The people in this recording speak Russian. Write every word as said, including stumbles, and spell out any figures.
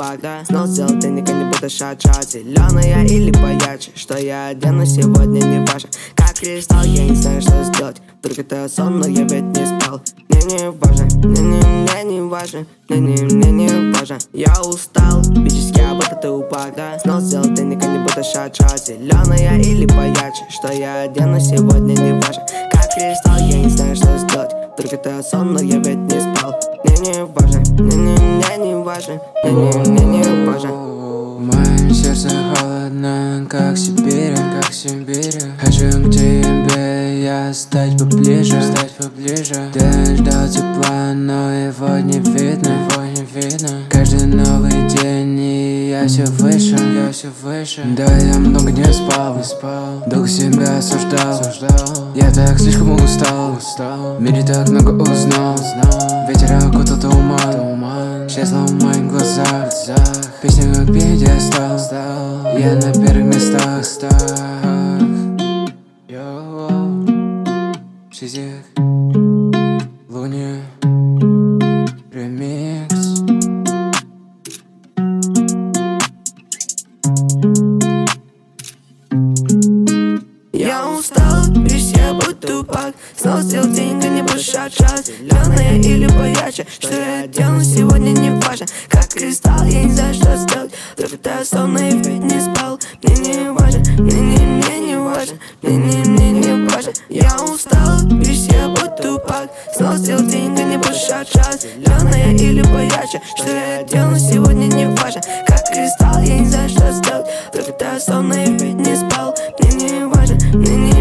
тупак, да. Снова сделал денег, а не буду шачать. Зеленая или поярче, что я одену сегодня не важно. Как кристалл, я не знаю, что сделать. Вдруг это сон, но я ведь не спал. Мне не важно, мне не, мне не важно, мне не, мне не важно. Я устал, бичись, я будто тупак, да. Снова сделал денег, а не буду шачать. Зеленая или поярче, что я одену сегодня не важно. Как кристалл, я не знаю, что сделать. Вдруг это сон, но я ведь не спал. Мне не важно, мне не, мне не важно, мне не, мне не важно. В моем сердце холодно, как Сибирь, как Сибирь. Хочу к тебе я стать поближе, стать поближе. Ты ждал тепла, но его не видно, его не видно. Каждый новый день и я все выше, я все выше. Да, я много не спал, не спал. Долго себя осуждал, осуждал. Я так слишком устал, устал. В мире так много узнал, знал. Ветер окутал туман, туман. Исчезла в моих глазах, глазах. Песня как пьедестал, стал. Я на первых местах, местах. Йоу, Шизик, Луни, ремикс. Я устал, весь я будто тупак. Снова сделал деньги, не буду шачать. Зеленая или поярче, что я делаю сегодня не важно. Как кристалл, я не знаю, что сделать. Вдруг это сон, но я ведь не спал. Мне не важно, мне не, мне не важно, мне не, мне не важно. Я устал, весь я будто тупак. Снова сделал деньги, не буду шачать. Зеленая или поярче, что я делаю сегодня не важно. Как кристалл, я не знаю, что сделать. Вдруг это сон, но я ведь не спал. Мне не важно, мне не